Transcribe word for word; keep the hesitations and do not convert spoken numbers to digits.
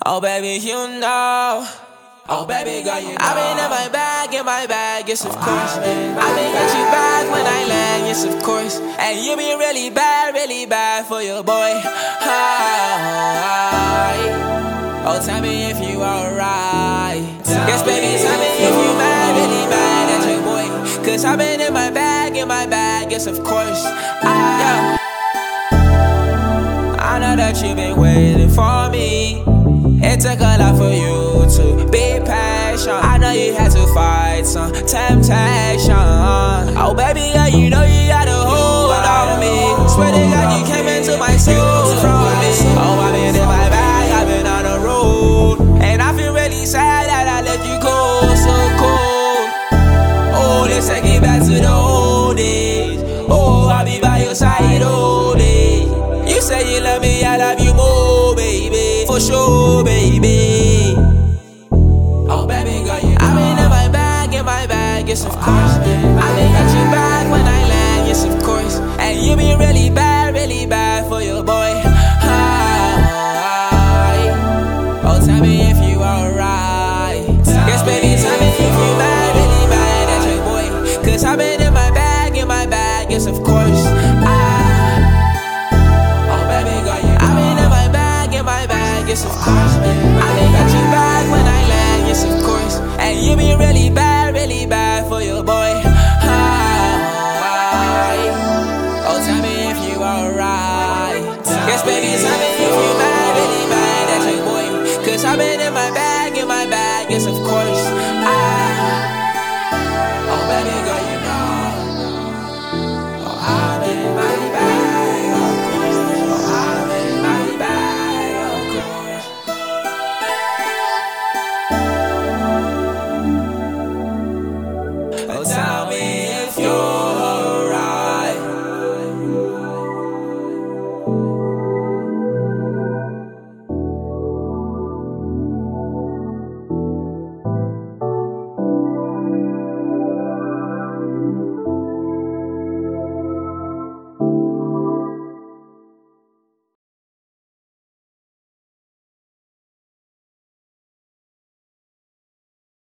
Oh baby, you know. Oh baby girl, you know. I've been in my bag, in my bag, yes of course. I've been got you back when I land, yes of course. And you been really bad, really bad for your boy. Hi. Oh tell me if you alright. Yes baby, tell me if you mad, really mad at your boy. Cause I've been in my bag, in my bag, yes of course. I, I know that you've been waiting for me. It took a lot for you to be patient. I know you had to fight some temptation. Oh baby girl, you know you got a hold on me. Swear to God you came into my soul from me. Oh I've been in my bag, I've been on the road. And I feel really sad that I let you go so cold. Oh let's take it back to the old days. Oh I'll be by your side all day. You say you love me, I love you more baby. For sure, baby. Oh, baby girl, you know. I've been in my bag, in my bag, yes, of course. I've been got you back when I land, yes, of course. And you been really bad, really bad for your boy. Hi. Oh, tell me if you alright. Yes, baby, tell me if you bad, really bad at your boy. Cause I've been in my bag, in my bag, yes, of course. I yes of course. I been got you back when I land, yes of course. And you been really bad.